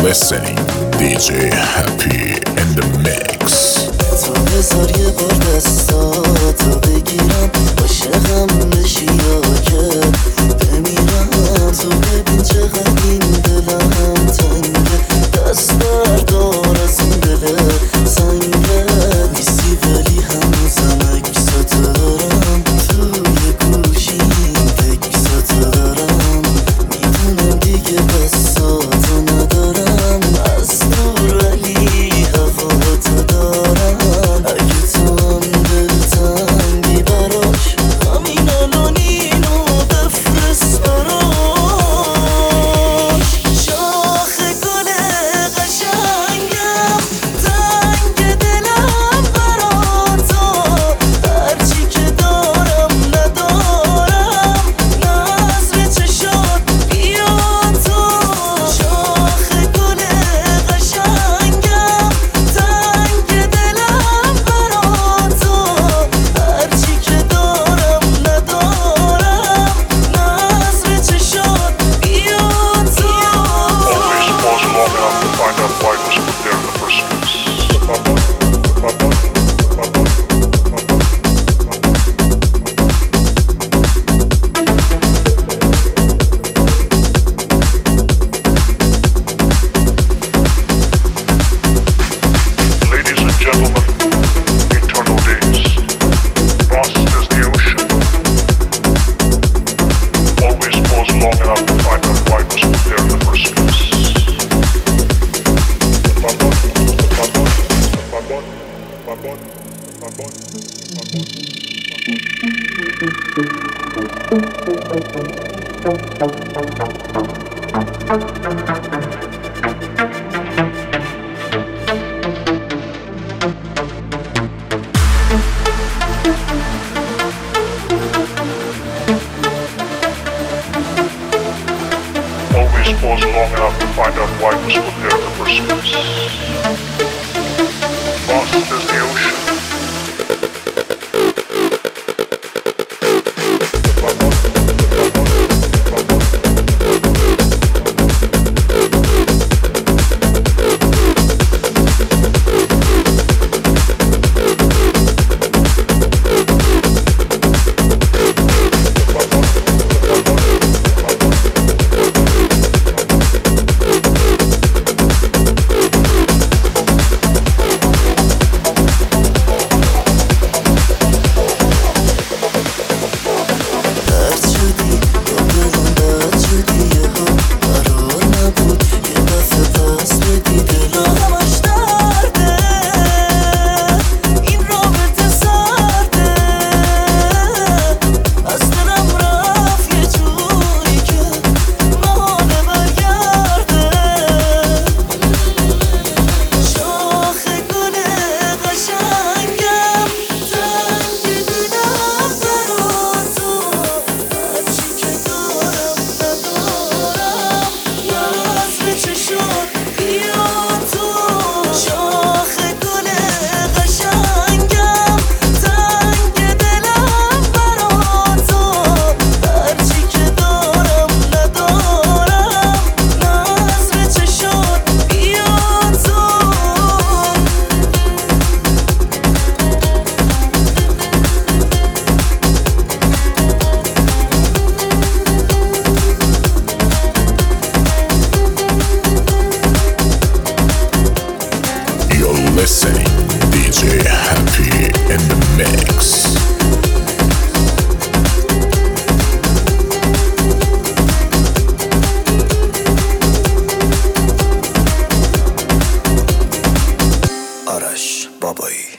listening DJ Happy in the mix. تو بذار یه بار دستاتو بگیرم عاشقم بشی یا که بمیرم. تو ببین چقدر این دلم تنگه، دست بردار از این دل سنگه. نیستی ولی هنوزم عکساتو دارم، توی گوشی این تکساتو دارم. میدونم دیگه بساتو ندارم، از دور ولی هواتو دارم. اگه تو هم دلتنگی براش، همین الان اینو بفرست براش. شاخ گل قشنگم، تنگ دلم برا تو. هرچی که دارم ندارم، نظر چشات بیا تو. شاخ گل قشنگم، تنگ دلم برا تو. هرچی که دارم ندارم، نظر چشات بیا تو. Ladies and gentlemen, eternal days, vast as the ocean. Always pause long enough to find out why it was put there in the first place. Always pause long enough to find out why it was put there in the first place. Vast as the ocean. Listening DJ Happy in the mix. آرش بابایی.